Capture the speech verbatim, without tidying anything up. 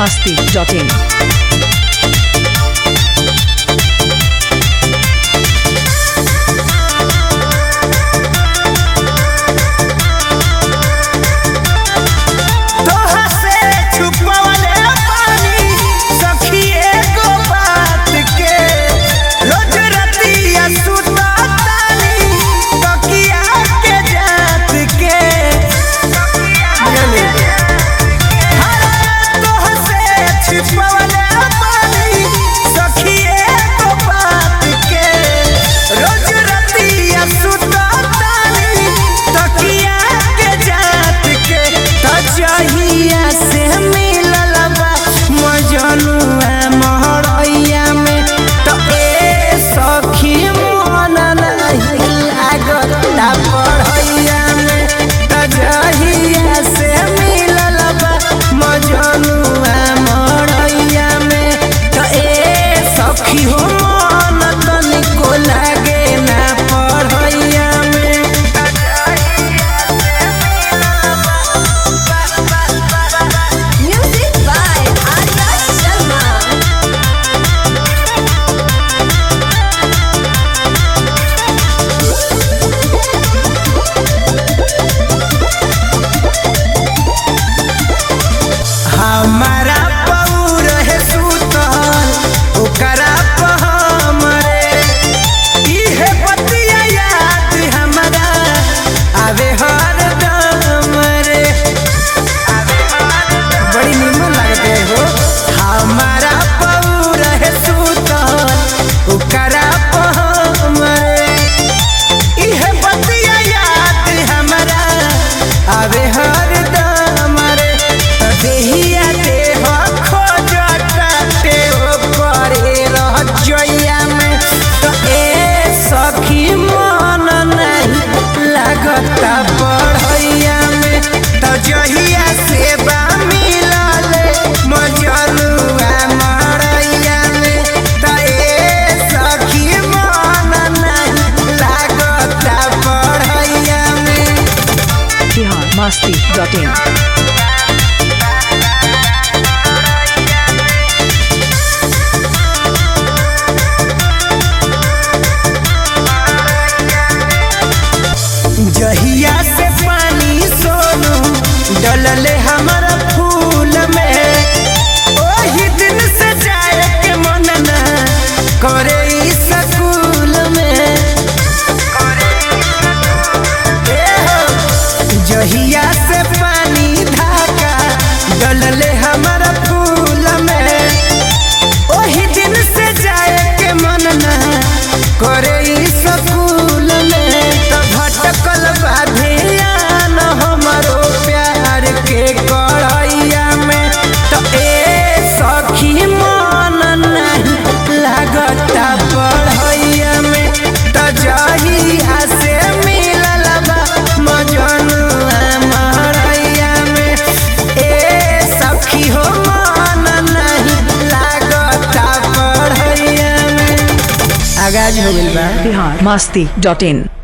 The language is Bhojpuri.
masti dot in. masti dot in. जहिया से पानी सोनू डलले हमारा फूल में ओही दिन से जाए के मन ना करे स्कूल में। जहिया से पानी धाका डलले हमारा फूल में ओही दिन से जाए के मन ना करे स्कूल में। तो भटकल बाधियान हमारो प्यार के कढ़ैया में तो ए सखी मन नहीं लागता पढ़ैया में। तो जहिया से मिलल बा मजनुआ महरैया में ए सखी हो मन नहीं लागता पढ़ैया में। आगाज हो गइल बा Bihar masti dot in.